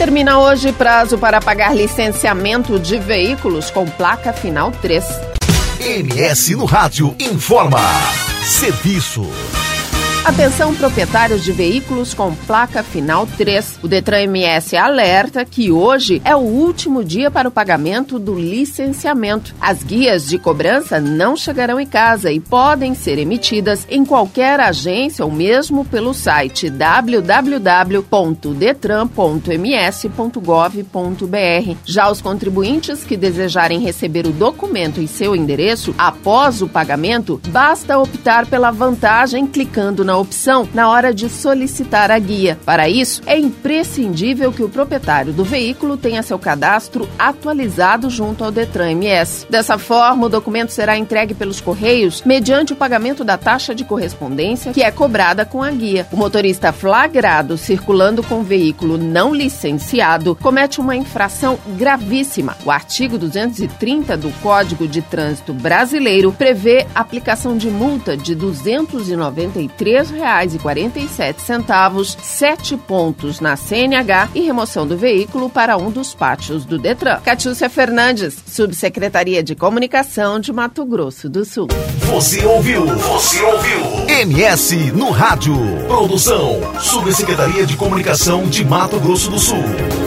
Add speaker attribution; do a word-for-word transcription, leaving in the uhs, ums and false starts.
Speaker 1: Termina hoje prazo para pagar licenciamento de veículos com placa final três.
Speaker 2: M S no Rádio informa. Serviço.
Speaker 1: Atenção, proprietários de veículos com placa final três. O Detran M S alerta que hoje é o último dia para o pagamento do licenciamento. As guias de cobrança não chegarão em casa e podem ser emitidas em qualquer agência ou mesmo pelo site w w w ponto detran ponto m s ponto gov ponto b r. Já os contribuintes que desejarem receber o documento em seu endereço após o pagamento, basta optar pela vantagem clicando na opção na hora de solicitar a guia. Para isso, é imprescindível que o proprietário do veículo tenha seu cadastro atualizado junto ao Detran M S. Dessa forma, o documento será entregue pelos Correios mediante o pagamento da taxa de correspondência que é cobrada com a guia. O motorista flagrado circulando com o veículo não licenciado comete uma infração gravíssima. O artigo duzentos e trinta do Código de Trânsito Brasileiro prevê aplicação de multa de duzentos e noventa e três reais e quarenta e sete centavos, sete pontos na C N H e remoção do veículo para um dos pátios do Detran. Catiúcia Fernandes, Subsecretaria de Comunicação de Mato Grosso do Sul.
Speaker 2: Você ouviu? Você ouviu? M S no Rádio. Produção, Subsecretaria de Comunicação de Mato Grosso do Sul.